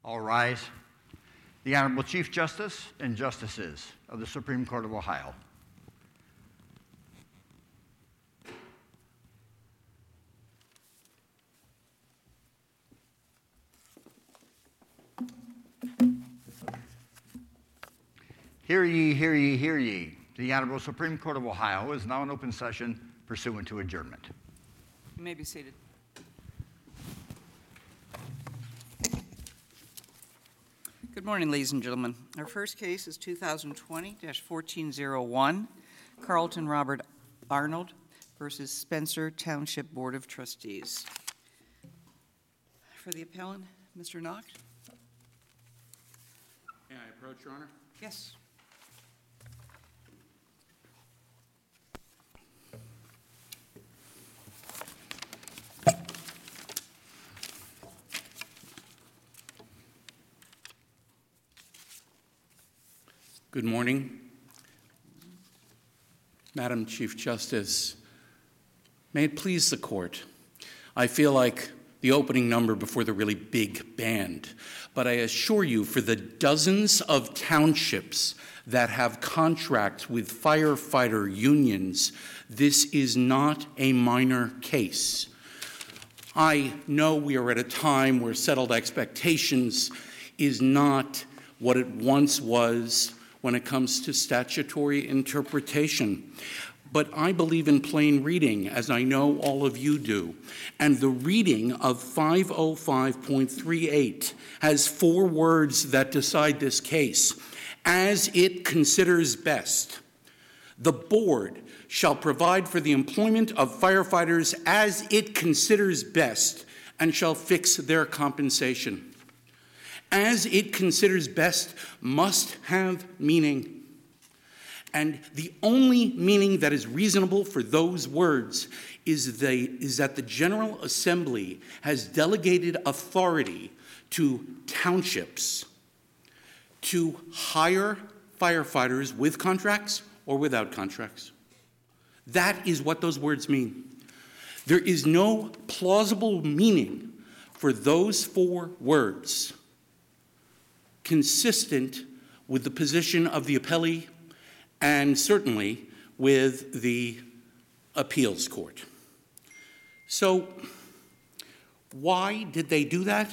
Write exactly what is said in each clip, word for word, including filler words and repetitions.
All rise. The Honorable Chief Justice and Justices of the Supreme Court of Ohio. Hear ye, hear ye, hear ye. The Honorable Supreme Court of Ohio is now in open session pursuant to adjournment. You may be seated. Good morning, ladies and gentlemen. Our first case is two thousand twenty dash fourteen oh one, Carlton Robert Arnold versus Spencer Township Board of Trustees. For the appellant, Mister Knox. May I approach, Your Honor? Yes. Good morning. Madam Chief Justice, may it please the court, I feel like the opening number before the really big band, but I assure you, for the dozens of townships that have contracts with firefighter unions, this is not a minor case. I know we are at a time where settled expectations is not what it once was when it comes to statutory interpretation. But I believe in plain reading, as I know all of you do. And the reading of five oh five point three eight has four words that decide this case. As it considers best, the board shall provide for the employment of firefighters as it considers best and shall fix their compensation. As it considers best must have meaning. And the only meaning that is reasonable for those words is, they, is that the General Assembly has delegated authority to townships to hire firefighters with contracts or without contracts. That is what those words mean. There is no plausible meaning for those four words consistent with the position of the appellee and certainly with the appeals court. So why did they do that?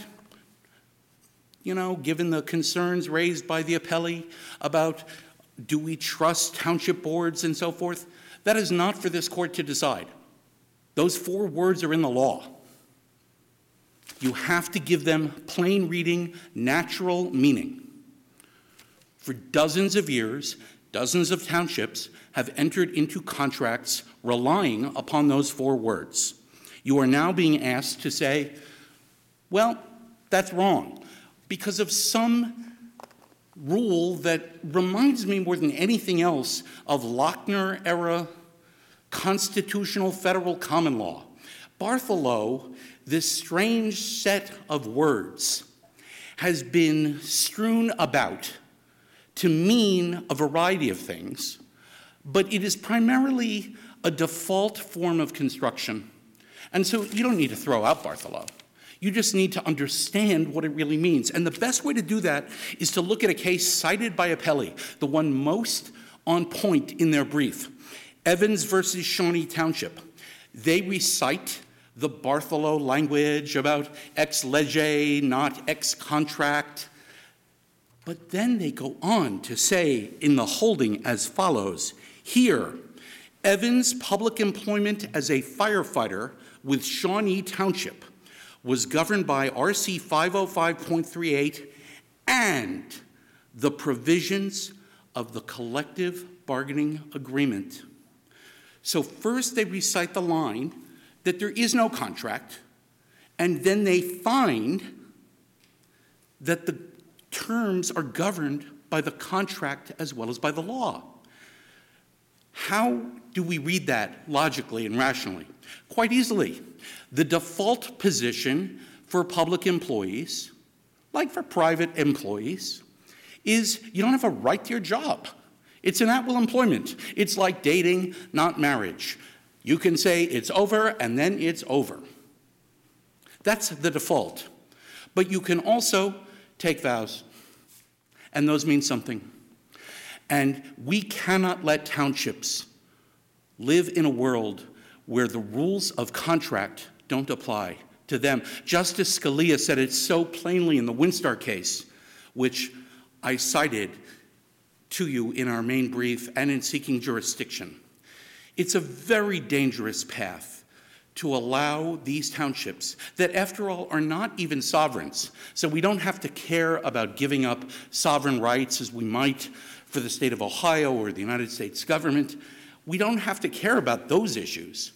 You know, given the concerns raised by the appellee about do we trust township boards and so forth, that is not for this court to decide. Those four words are in the law. You have to give them plain reading, natural meaning. For dozens of years, dozens of townships have entered into contracts relying upon those four words. You are now being asked to say, well, that's wrong, because of some rule that reminds me more than anything else of Lochner-era constitutional federal common law. Bartholomew, this strange set of words, has been strewn about to mean a variety of things, but it is primarily a default form of construction. And so you don't need to throw out Bartholomew. You just need to understand what it really means. And the best way to do that is to look at a case cited by appellee, the one most on point in their brief, Evans versus Shawnee Township. They recite the Bartholomew language about ex lege, not ex contract. But then they go on to say in the holding as follows: here, Evans' public employment as a firefighter with Shawnee Township was governed by R C five oh five point three eight and the provisions of the collective bargaining agreement. So first they recite the line that there is no contract, and then they find that the terms are governed by the contract as well as by the law. How do we read that logically and rationally? Quite easily. The default position for public employees, like for private employees, is you don't have a right to your job. It's an at-will employment. It's like dating, not marriage. You can say it's over, and then it's over. That's the default. But you can also take vows, and those mean something. And we cannot let townships live in a world where the rules of contract don't apply to them. Justice Scalia said it so plainly in the Winstar case, which I cited to you in our main brief and in seeking jurisdiction. It's a very dangerous path to allow these townships that, after all, are not even sovereigns. So we don't have to care about giving up sovereign rights as we might for the state of Ohio or the United States government. We don't have to care about those issues.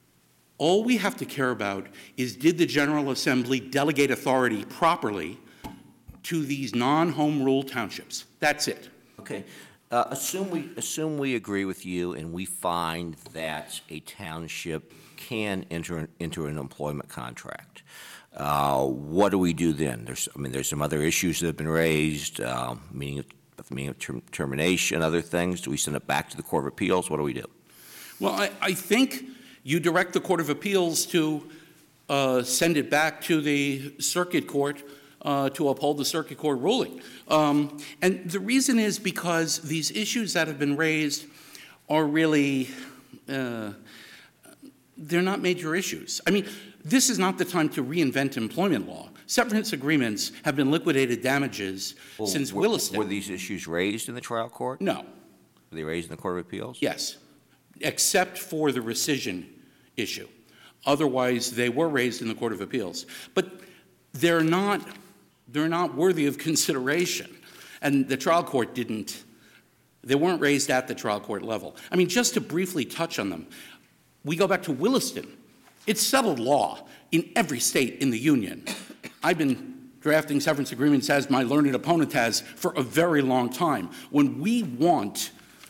All we have to care about is, did the General Assembly delegate authority properly to these non-home rule townships? That's it. Okay. Uh, assume we assume we agree with you, and we find that a township can enter into an employment contract. Uh, what do we do then? There's, I mean, there's some other issues that have been raised, uh, meaning, meaning of term, termination, other things. Do we send it back to the Court of Appeals? What do we do? Well, I, I think you direct the Court of Appeals to uh, send it back to the Circuit Court uh, to uphold the Circuit Court ruling. Um, and the reason is because these issues that have been raised are really, uh, they're not major issues. I mean, this is not the time to reinvent employment law. Severance agreements have been liquidated damages Well, since were, Williston. Were these issues raised in the trial court? No. Were they raised in the Court of Appeals? Yes, except for the rescission issue. Otherwise, they were raised in the Court of Appeals. But they're not, they're not worthy of consideration. And the trial court didn't, they weren't raised at the trial court level. I mean, just to briefly touch on them, we go back to Williston. It's settled law in every state in the Union. I've been drafting severance agreements, as my learned opponent has, for a very long time. When we want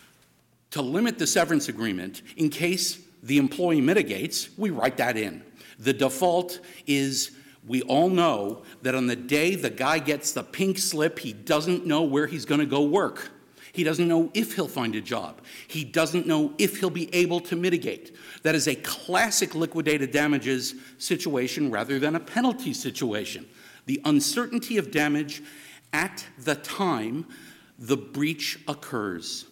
to limit the severance agreement in case the employee mitigates, we write that in. The default is, we all know that on the day the guy gets the pink slip, he doesn't know where he's going to go work. He doesn't know if he'll find a job. He doesn't know if he'll be able to mitigate. That is a classic liquidated damages situation rather than a penalty situation. The uncertainty of damage at the time the breach occurs.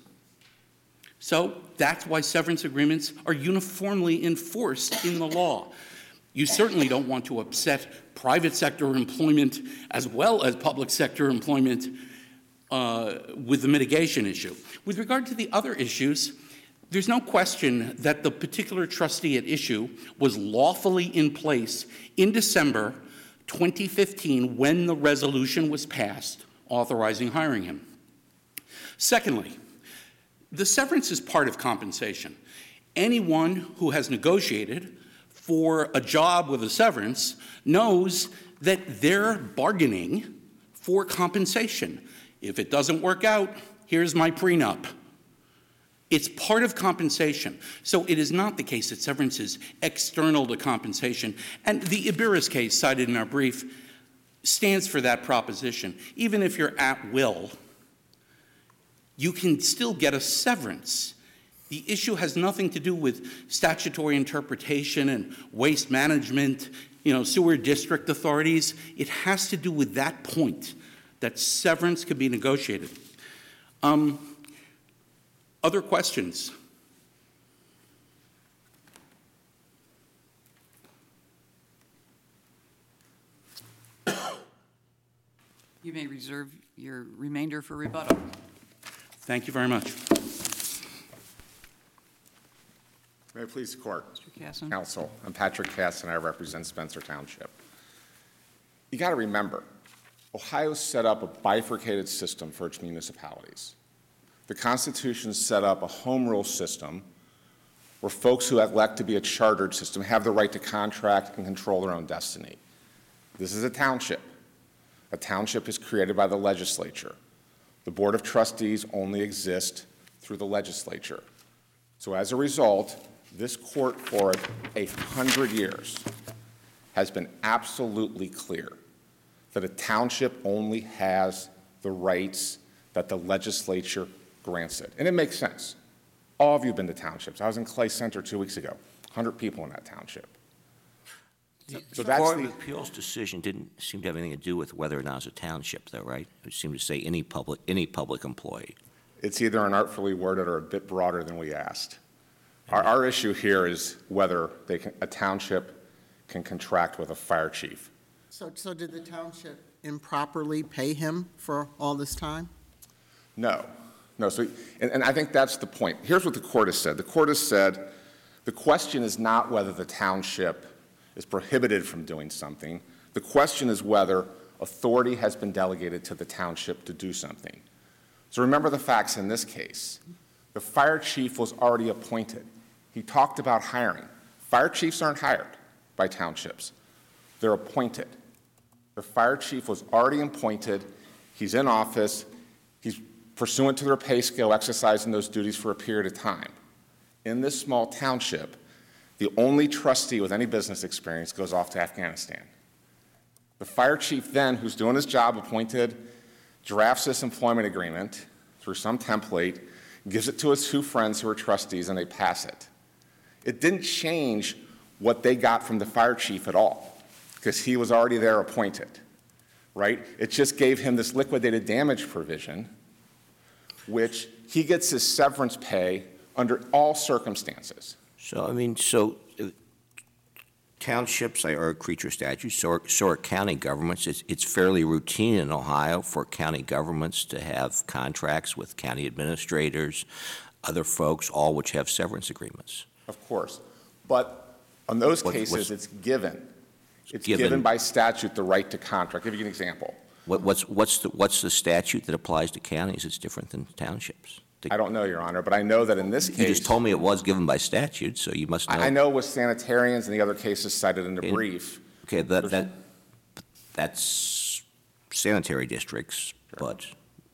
So that's why severance agreements are uniformly enforced in the law. You certainly don't want to upset private sector employment as well as public sector employment uh, with the mitigation issue. With regard to the other issues, there's no question that the particular trustee at issue was lawfully in place in December twenty fifteen when the resolution was passed authorizing hiring him. Secondly, the severance is part of compensation. Anyone who has negotiated for a job with a severance knows that they're bargaining for compensation. If it doesn't work out, here's my prenup. It's part of compensation. So it is not the case that severance is external to compensation. And the Iberis case cited in our brief stands for that proposition. Even if you're at will, you can still get a severance. The issue has nothing to do with statutory interpretation and waste management, you know, sewer district authorities. It has to do with that point, that severance can be negotiated. Um, other questions? You may reserve your remainder for rebuttal. Thank you very much. May I please the court? Mister Casson. Counsel, I'm Patrick Cass, and I represent Spencer Township. You got to remember, Ohio set up a bifurcated system for its municipalities. The Constitution set up a home rule system where folks who elect to be a chartered system have the right to contract and control their own destiny. This is a township. A township is created by the legislature. The Board of Trustees only exists through the legislature. So as a result, this court for a hundred years has been absolutely clear that a township only has the rights that the legislature grants it. And it makes sense. All of you have been to townships. I was in Clay Center two weeks ago, one hundred people in that township. The So that's Court the- of Appeals decision didn't seem to have anything to do with whether or not it's a township, though, right? It seemed to say any public, any public employee. It's either inartfully worded or a bit broader than we asked. Our, our issue here is whether they can, a township can contract with a fire chief. So, so did the township improperly pay him for all this time? No, no. So, and, and I think that's the point. Here's what the court has said. The court has said the question is not whether the township is prohibited from doing something. The question is whether authority has been delegated to the township to do something. So remember the facts in this case. The fire chief was already appointed. He talked about hiring. Fire chiefs aren't hired by townships. They're appointed. The fire chief was already appointed. He's in office. He's pursuant to their pay scale exercising those duties for a period of time. In this small township, the only trustee with any business experience goes off to Afghanistan. The fire chief then, who's doing his job, appointed, drafts this employment agreement through some template, gives it to his two friends who are trustees, and they pass it. It didn't change what they got from the fire chief at all, because he was already there appointed, right? It just gave him this liquidated damage provision, which he gets his severance pay under all circumstances. So, I mean, so uh, townships are creature statutes, so are, so are county governments. It's, it's fairly routine in Ohio for county governments to have contracts with county administrators, other folks, all which have severance agreements. Of course. But on those What- cases, what's- it's given. It's given. given by statute the right to contract. I'll give you an example. What, what's, what's, the, what's the statute that applies to counties that's different than townships? The- I don't know, Your Honor, but I know that in this You case. just told me it was given by statute, so you must know. I I know with sanitarians and the other cases cited in the Okay. brief. Okay, that, that, that's sanitary districts, but,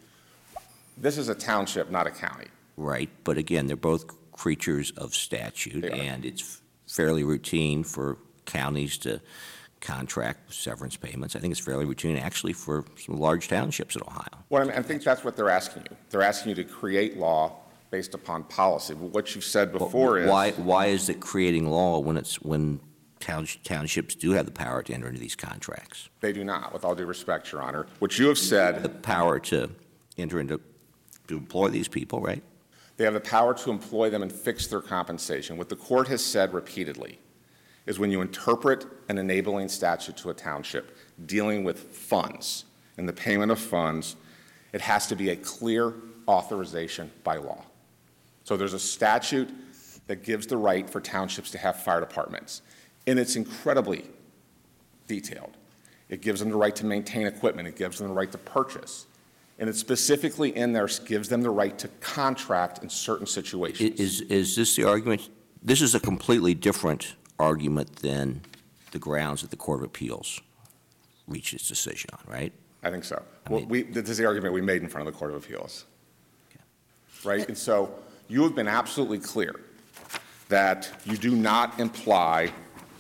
This is a township, not a county. right, but again, they're both creatures of statute, They are. and it's fairly routine for counties to contract severance payments. I think it's fairly routine, actually, for some large townships in Ohio. Well, I mean, I think that's what they're asking you. They're asking you to create law based upon policy. But what you've said before is. Why, why is it creating law when it's, when towns- townships do have the power to enter into these contracts? They do not, with all due respect, Your Honor. What you have said. The power to enter into, to employ these people, right? They have the power to employ them and fix their compensation. What the court has said repeatedly is when you interpret an enabling statute to a township dealing with funds and the payment of funds, it has to be a clear authorization by law. So there's a statute that gives the right for townships to have fire departments, and it's incredibly detailed. It gives them the right to maintain equipment. It gives them the right to purchase. And it specifically in there gives them the right to contract in certain I- situations. Is, is this the argument? This is a completely different argument than the grounds that the Court of Appeals reached its decision on, right? I think so. I Well, mean- we, this is the argument we made in front of the Court of Appeals. Right? And so you have been absolutely clear that you do not imply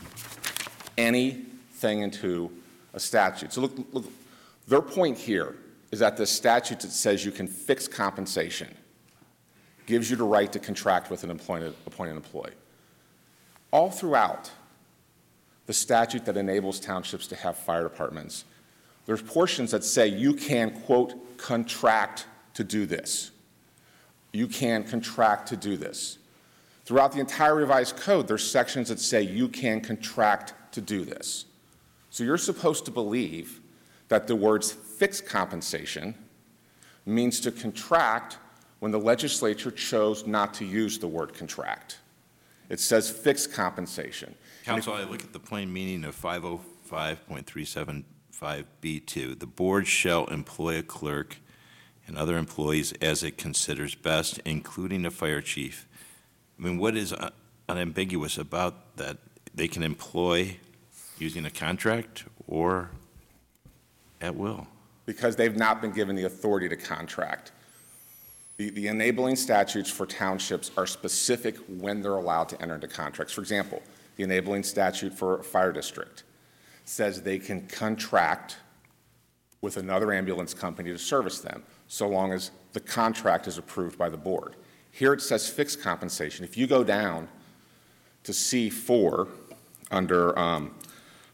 anything into a statute. So look, look, their point here is that the statute that says you can fix compensation gives you the right to contract with an appointed, appointed employee. All throughout the statute that enables townships to have fire departments, there's portions that say you can, quote, contract to do this. You can contract to do this. Throughout the entire revised code, there's sections that say you can contract to do this. So you're supposed to believe that the words fixed compensation means to contract when the legislature chose not to use the word contract. It says fixed compensation. Counsel, I look at the plain meaning of five oh five point three seven five B two. The board shall employ a clerk and other employees as it considers best, including a fire chief. I mean, what is un- unambiguous about that? They can employ using a contract or at will? Because they've not been given the authority to contract. The, the enabling statutes for townships are specific when they're allowed to enter into contracts. For example, the enabling statute for a fire district says they can contract with another ambulance company to service them, so long as the contract is approved by the board. Here it says fixed compensation. If you go down to C four under um,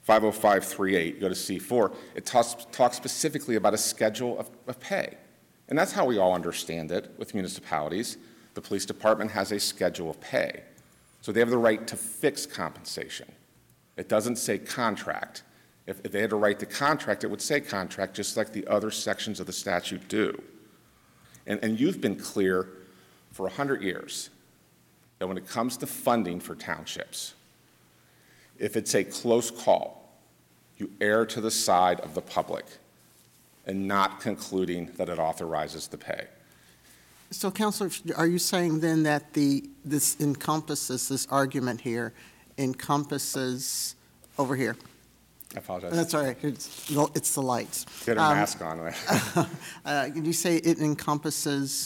five oh five three eight, you go to C four, it talks, talks specifically about a schedule of, of pay. And that's how we all understand it with municipalities. The police department has a schedule of pay. So they have the right to fix compensation. It doesn't say contract. If, if they had a right to contract, it would say contract, just like the other sections of the statute do. And, and you've been clear for one hundred years that when it comes to funding for townships, if it's a close call, you err to the side of the public and not concluding that it authorizes the pay. So, Counselor, are you saying then that the, this encompasses, this argument here encompasses over here? I apologize. That's all right. It's, it's the lights. Get a Um, mask on. Right? uh, Can you say it encompasses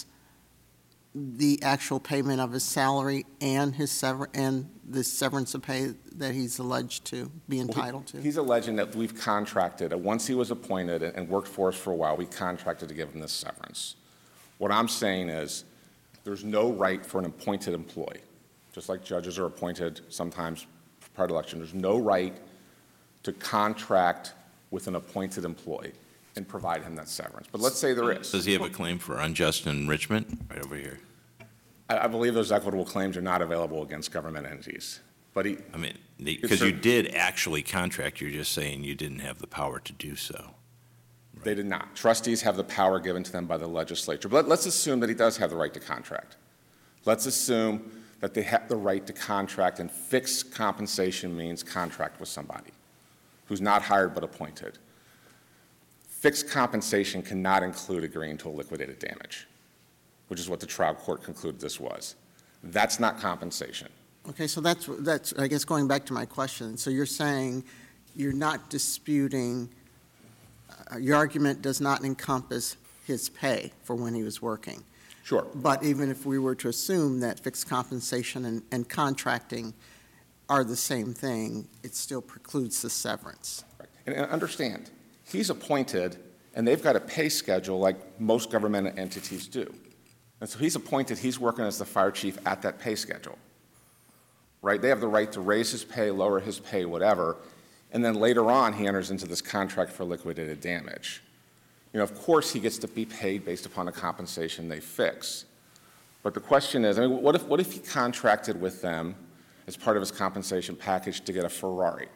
the actual payment of his salary and his sever, and the severance of pay that he's alleged to be entitled to? He's alleging that we've contracted, uh, once he was appointed and and worked for us for a while, we contracted to give him this severance. What I'm saying is there's no right for an appointed employee, just like judges are appointed sometimes prior to election, there's no right to contract with an appointed employee and provide him that severance. But let's say there is. Does he have a claim for unjust enrichment? Right over here. I, I believe those equitable claims are not available against government entities. But he, I mean, because you did actually contract, you're just saying you didn't have the power to do so. They did not. Trustees have the power given to them by the legislature. But let's assume that he does have the right to contract. Let's assume that they have the right to contract, and fixed compensation means contract with somebody who's not hired but appointed. Fixed compensation cannot include agreeing to a liquidated damage, which is what the trial court concluded this was. That's not compensation. Okay, so that's, that's, I guess, going back to my question. So you're saying you're not disputing, uh, your argument does not encompass his pay for when he was working. Sure. But even if we were to assume that fixed compensation and, and contracting are the same thing, it still precludes the severance. Right. And, and understand, he's appointed, and they've got a pay schedule like most government entities do. And so he's appointed, he's working as the fire chief at that pay schedule. Right? They have the right to raise his pay, lower his pay, whatever, and then later on he enters into this contract for liquidated damage. You know, of course he gets to be paid based upon the compensation they fix. But the question is, I mean, what if, what if he contracted with them as part of his compensation package to get a Ferrari?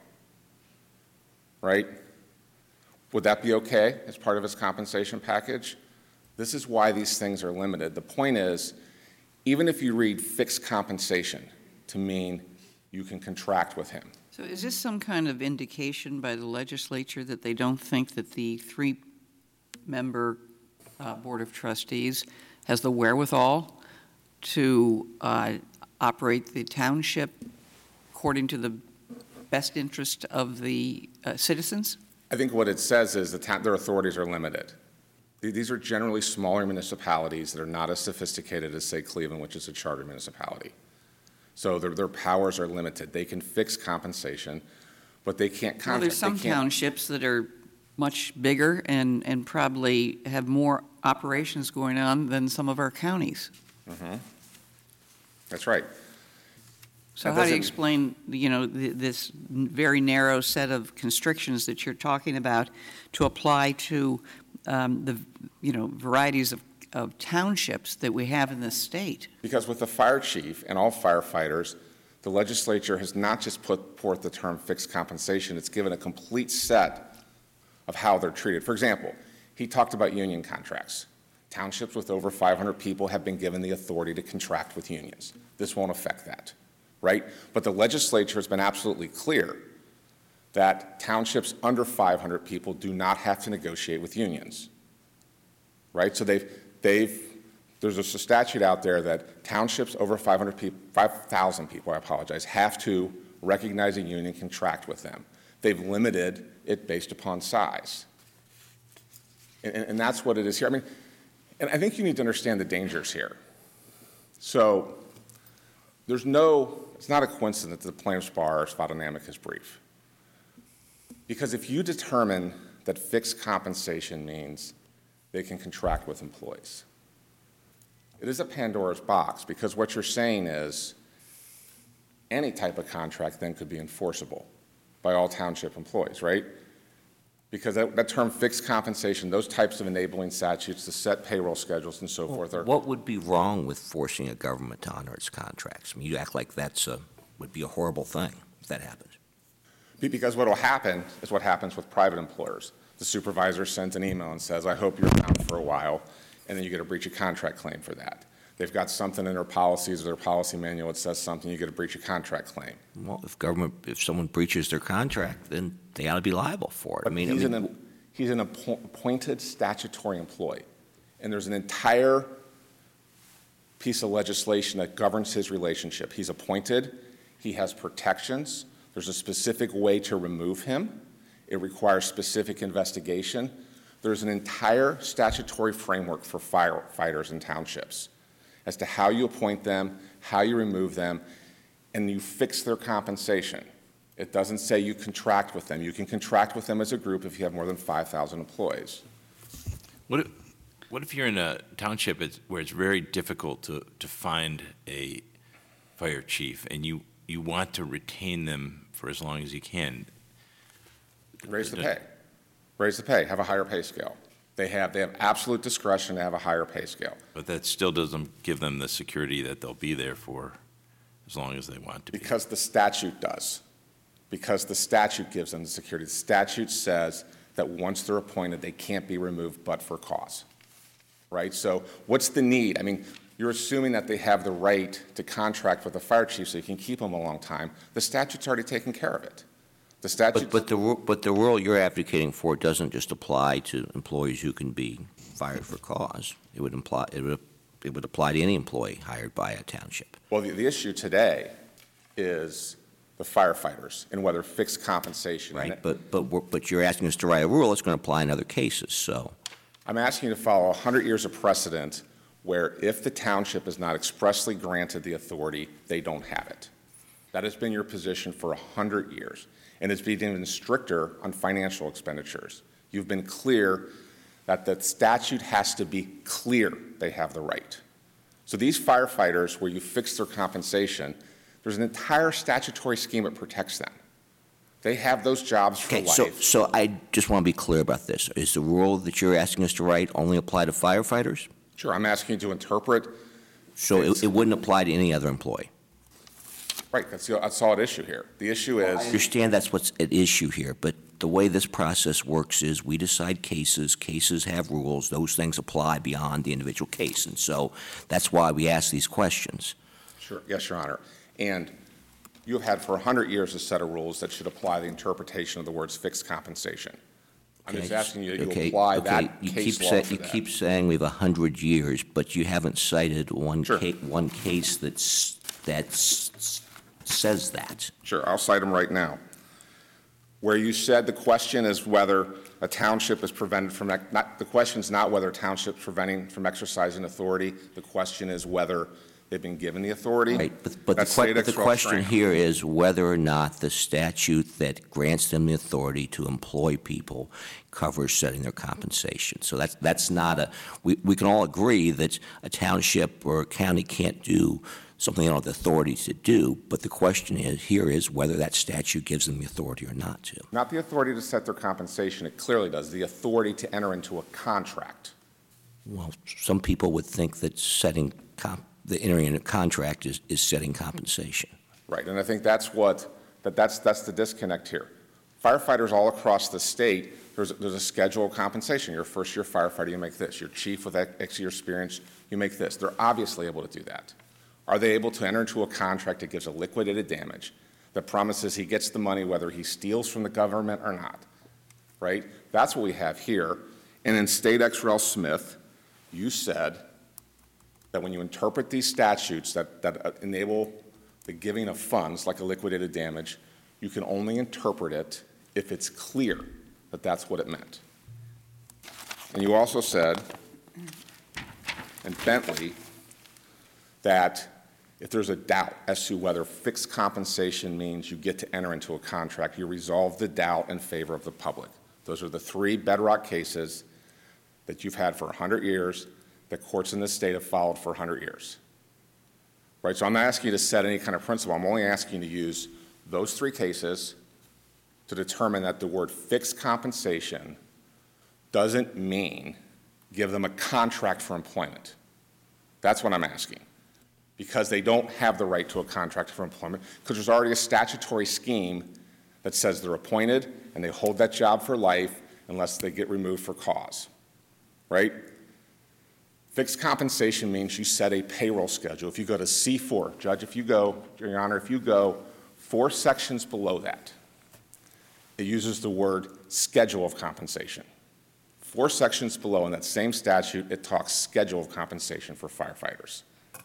Right? Would that be okay as part of his compensation package? This is why these things are limited. The point is, even if you read fixed compensation to mean you can contract with him. So is this some kind of indication by the legislature that they don't think that the three-member uh, Board of Trustees has the wherewithal to uh, operate the township according to the best interest of the uh, citizens? I think what it says is that their authorities are limited. These are generally smaller municipalities that are not as sophisticated as, say, Cleveland, which is a charter municipality. So their, their powers are limited. They can fix compensation, but they can't contract. Well, there's some townships that are much bigger and, and probably have more operations going on than some of our counties. Mm-hmm. That's right. So That how do you doesn't- explain, you know, th- this very narrow set of constrictions that you're talking about to apply to um, the, you know, varieties of, of townships that we have in this state? Because with the fire chief and all firefighters, the legislature has not just put forth the term fixed compensation, it's given a complete set of how they're treated. For example, he talked about union contracts. Townships with over five hundred people have been given the authority to contract with unions. This won't affect that, right? But the legislature has been absolutely clear that townships under five hundred people do not have to negotiate with unions, right? So they've, they've, there's a statute out there that townships over five hundred people, five thousand people, I apologize, have to recognize a union, contract with them. They've limited it based upon size. And, and, and that's what it is here. I mean, and I think you need to understand the dangers here. So there's no, it's not a coincidence that the plaintiff's bar filed an amicus brief. Because if you determine that fixed compensation means they can contract with employees, it is a Pandora's box, because what you're saying is any type of contract then could be enforceable. by all township employees, right? Because that, that term fixed compensation, those types of enabling statutes, the set payroll schedules and so forth are. What would be wrong with forcing a government to honor its contracts? I mean, you act like that's a, would be a horrible thing if that happens. Because what will happen is what happens with private employers. The supervisor sends an email and says, I hope you're around for a while, and then you get a breach of contract claim for that. They've got something in their policies or their policy manual that says something, you get a breach of contract claim. Well, if government, if someone breaches their contract, then they ought to be liable for it. I But mean, I he's mean, an, he's an appo- appointed statutory employee, and there's an entire piece of legislation that governs his relationship. He's appointed, he has protections, there's a specific way to remove him, it requires specific investigation. There's an entire statutory framework for firefighters in townships as to how you appoint them, how you remove them, and you fix their compensation. It doesn't say you contract with them. You can contract with them as a group if you have more than five thousand employees. What if, what if you're in a township it's- where it's very difficult to, to find a fire chief, and you, you want to retain them for as long as you can? Raise the pay. Raise the pay. Have a higher pay scale. They have, they have absolute discretion to have a higher pay scale. But that still doesn't give them the security that they'll be there for as long as they want to be. Because the statute does. Because the statute gives them the security. The statute says that once they're appointed, they can't be removed but for cause. Right? So what's the need? I mean, you're assuming that they have the right to contract with the fire chief so you can keep them a long time. The statute's already taken care of it. The statute. but, but the, ru- but the rule you're advocating for doesn't just apply to employees who can be fired for cause. It would imply, it would, it would apply to any employee hired by a township. Well, the, the issue today is the firefighters and whether fixed compensation. Right, And but, but, we're- but you're asking us to write a rule that's going to apply in other cases, so. I'm asking you to follow one hundred years of precedent where if the township is not expressly granted the authority, they don't have it. That has been your position for one hundred years, and it's been even stricter on financial expenditures. You've been clear that the statute has to be clear they have the right. So these firefighters, where you fix their compensation, there's an entire statutory scheme that protects them. They have those jobs for Okay, life. so, so I just want to be clear about this. Is the rule that you're asking us to write only apply to firefighters? Sure, I'm asking you to interpret. So it, it wouldn't apply to any other employee? Right, that's, the, that's all at issue here. The issue I is, understand that's what's at issue here, but the way this process works is we decide cases, cases have rules, those things apply beyond the individual case, and so that's why we ask these questions. sure, yes, Your Honor. And you have had for one hundred years a set of rules that should apply the interpretation of the words fixed compensation. I'm just Okay, asking you that you okay, apply okay, that you case keep law say- for You that. keep saying we have a hundred years, but you haven't cited one Sure. ca- one case that's, that's, says that. Sure, I'll cite them right now. Where you said the question is whether a township is prevented from, ec- not, the question is not whether a township is preventing from exercising authority. The question is whether they've been given the authority. Right, but, but the, That's que- State but the X R L question strand. here is whether or not the statute that grants them the authority to employ people covers setting their compensation. So that's, that's not a, we, we can all agree that a township or a county can't do something they don't have the authority to do, but the question is, here is whether that statute gives them the authority or not to. Not the authority to set their compensation, it clearly does. The authority to enter into a contract. Well, some people would think that setting comp, the entering in a contract is, is setting compensation. Right, and I think that's what, that that's, that's the disconnect here. Firefighters all across the state, there's, there's a schedule of compensation. You're a first-year firefighter, you make this. You're chief with X year experience, you make this. They're obviously able to do that. Are they able to enter into a contract that gives a liquidated damage, that promises he gets the money whether he steals from the government or not, right? That's what we have here. And in State X R L Smith, you said that when you interpret these statutes that, that enable the giving of funds like a liquidated damage, you can only interpret it if it's clear that that's what it meant. And you also said in Bentley that if there's a doubt as to whether fixed compensation means you get to enter into a contract, you resolve the doubt in favor of the public. Those are the three bedrock cases that you've had for one hundred years, that courts in this state have followed for one hundred years. Right, so I'm not asking you to set any kind of principle. I'm only asking you to use those three cases to determine that the word fixed compensation doesn't mean give them a contract for employment? That's what I'm asking. Because they don't have the right to a contract for employment, because there's already a statutory scheme that says they're appointed and they hold that job for life unless they get removed for cause, right? Fixed compensation means you set a payroll schedule. If you go to C four, Judge, if you go, Your Honor, if you go four sections below that, it uses the word schedule of compensation. Four sections below in that same statute, it talks schedule of compensation for firefighters.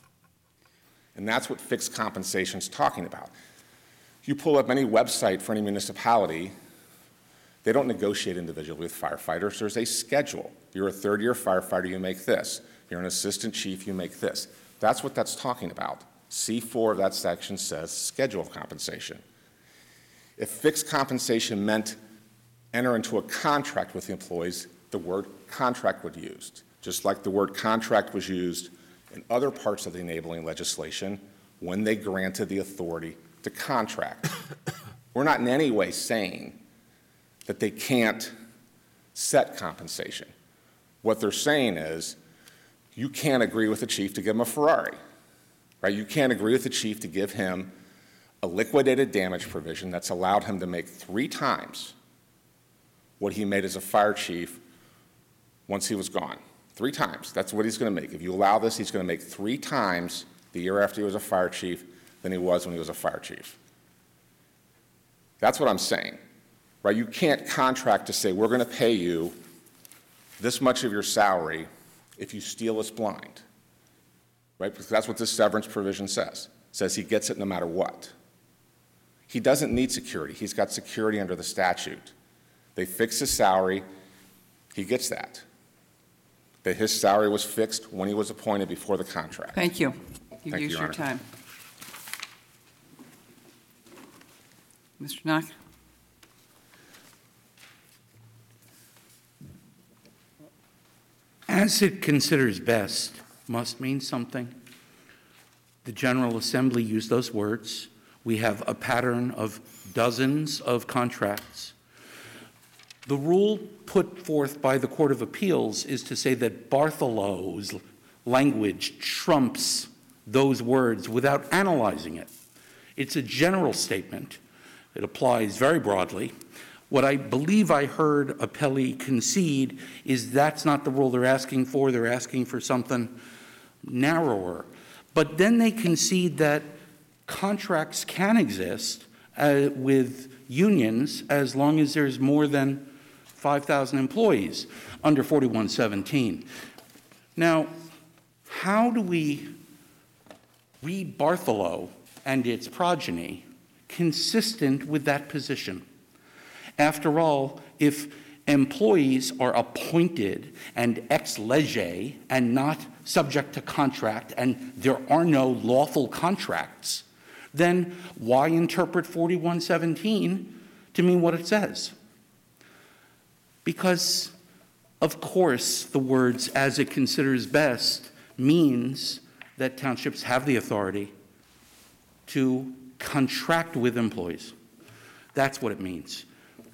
And that's what fixed compensation is talking about. You pull up any website for any municipality, they don't negotiate individually with firefighters. There's a schedule. You're a third-year firefighter, you make this. You're an assistant chief, you make this. That's what that's talking about. C four of that section says schedule of compensation. If fixed compensation meant enter into a contract with the employees, the word contract would be used, just like the word contract was used in other parts of the enabling legislation when they granted the authority to contract. We're not in any way saying that they can't set compensation. What they're saying is you can't agree with the chief to give him a Ferrari, right? You can't agree with the chief to give him a liquidated damage provision that's allowed him to make three times what he made as a fire chief once he was gone. Three times. That's what he's going to make. If you allow this, he's going to make three times the year after he was a fire chief than he was when he was a fire chief. That's what I'm saying, right? You can't contract to say we're going to pay you this much of your salary if you steal us blind, right? Because that's what this severance provision says. It says he gets it no matter what. He doesn't need security. He's got security under the statute. They fix his salary. He gets that. That his salary was fixed when he was appointed before the contract. Thank you. You've Thank you, used Your your Honor. time. Mister Knock? As it considers best must mean something. The General Assembly used those words. We have a pattern of dozens of contracts. The rule put forth by the Court of Appeals is to say that Barthelow's language trumps those words without analyzing it. It's a general statement. It applies very broadly. What I believe I heard Appellee concede is that's not the rule they're asking for. They're asking for something narrower. But then they concede that contracts can exist uh, with unions as long as there's more than five thousand employees under forty-one seventeen. Now, how do we read Barthelow and its progeny consistent with that position? After all, if employees are appointed and ex lege and not subject to contract and there are no lawful contracts, then why interpret forty-one seventeen to mean what it says? Because, of course, the words "as it considers best" means that townships have the authority to contract with employees. That's what it means.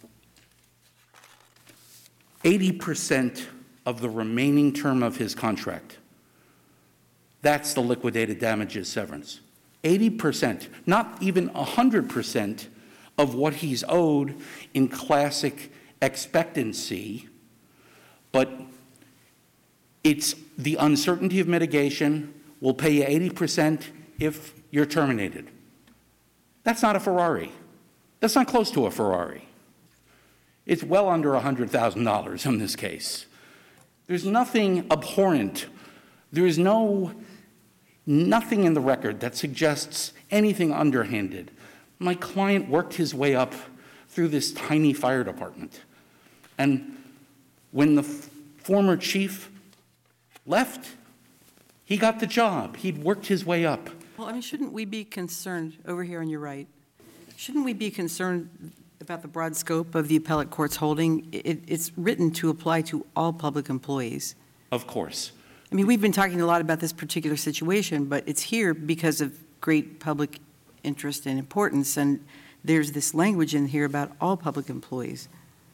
eighty percent of the remaining term of his contract, that's the liquidated damages severance. eighty percent, not even one hundred percent of what he's owed in classic expectancy, but it's the uncertainty of mitigation. We'll pay you eighty percent if you're terminated. That's not a Ferrari. That's not close to a Ferrari. It's well under one hundred thousand dollars in this case. There's nothing abhorrent. There is no, nothing in the record that suggests anything underhanded. My client worked his way up through this tiny fire department. And when the f- former chief left, he got the job. He'd worked his way up. Well, I mean, shouldn't we be concerned, over here on your right, shouldn't we be concerned about the broad scope of the appellate court's holding? It, it's written to apply to all public employees. Of course. I mean, we've been talking a lot about this particular situation, but it's here because of great public interest and importance, and there's this language in here about all public employees.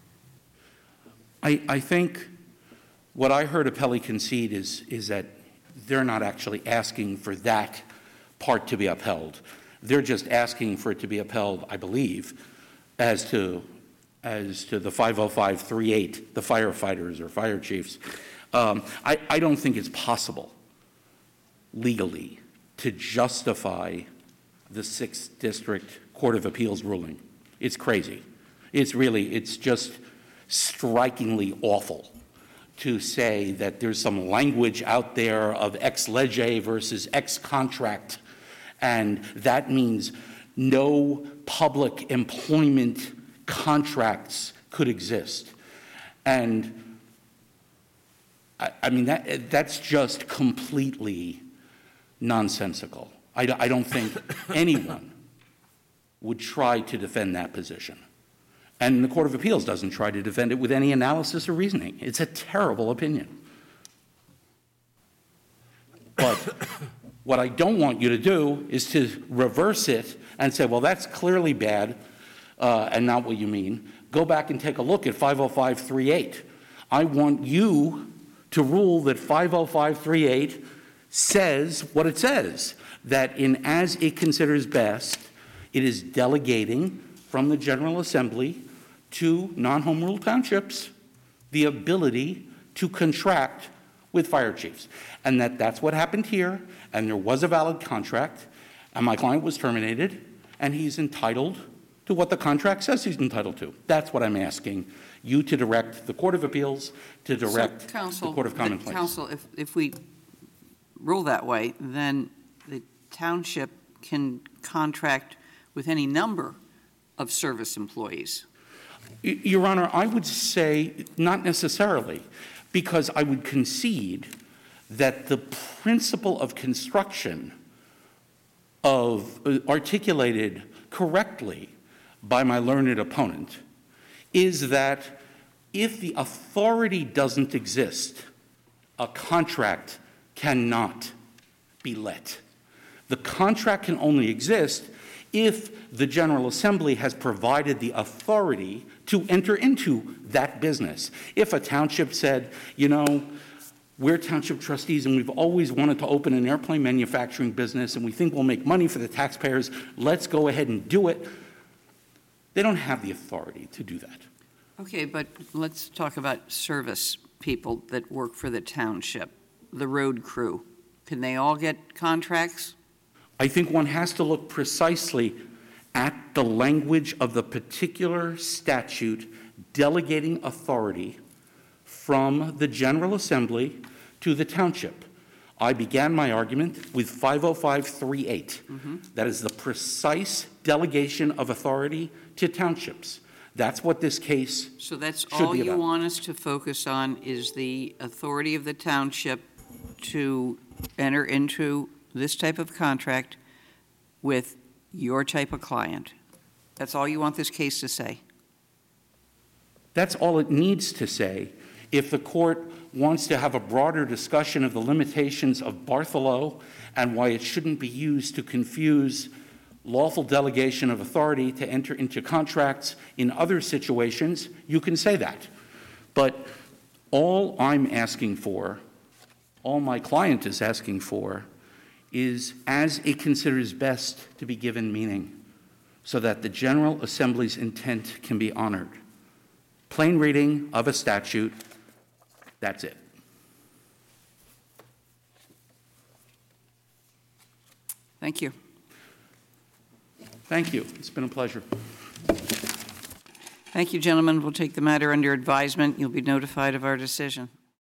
I, I think what I heard Apelli concede is, is that they're not actually asking for that part to be upheld. They're just asking for it to be upheld, I believe, as to, as to the five oh five thirty-eight, the firefighters or fire chiefs. Um, I, I don't think it's possible legally to justify the Sixth District Court of Appeals ruling. It's crazy. It's really, it's just strikingly awful to say that there's some language out there of ex lege versus ex contract, and that means no public employment contracts could exist. And I, I mean, that, that's just completely nonsensical. I, I don't think anyone would try to defend that position. And the Court of Appeals doesn't try to defend it with any analysis or reasoning. It's a terrible opinion. But what I don't want you to do is to reverse it and say, well, that's clearly bad uh, and not what you mean. Go back and take a look at five oh five thirty-eight. I want you to rule that five oh five thirty-eight says what it says, that in as it considers best, it is delegating from the General Assembly to non-home rule townships the ability to contract with fire chiefs. And that that's what happened here, and there was a valid contract, and my client was terminated, and he's entitled to what the contract says he's entitled to. That's what I'm asking you to direct the Court of Appeals, to direct So, Counsel, the Court of Common the- Pleas. Counsel, if, if we rule that way, then the township can contract with any number of service employees. Y- Your Honor, I would say not necessarily, because I would concede that the principle of construction of uh, articulated correctly by my learned opponent is that if the authority doesn't exist, a contract cannot be let. The contract can only exist if the General Assembly has provided the authority to enter into that business. If a township said, you know, we're township trustees and we've always wanted to open an airplane manufacturing business and we think we'll make money for the taxpayers, let's go ahead and do it. They don't have the authority to do that. Okay, but let's talk about service people that work for the township, the road crew. Can they all get contracts? I think one has to look precisely at the language of the particular statute delegating authority from the General Assembly to the township. I began my argument with five oh five thirty-eight. Mm-hmm. That is the precise delegation of authority to townships. That's what this case So that's should all be you about. want us to focus on is the authority of the township to enter into this type of contract with your type of client. That's all you want this case to say? That's all it needs to say. If the court wants to have a broader discussion of the limitations of Bartholomew and why it shouldn't be used to confuse lawful delegation of authority to enter into contracts in other situations, you can say that. But all I'm asking for, all my client is asking for, is as it considers best to be given meaning so that the General Assembly's intent can be honored. Plain reading of a statute, that's it. Thank you. Thank you. It's been a pleasure. Thank you, gentlemen. We'll take the matter under advisement. You'll be notified of our decision.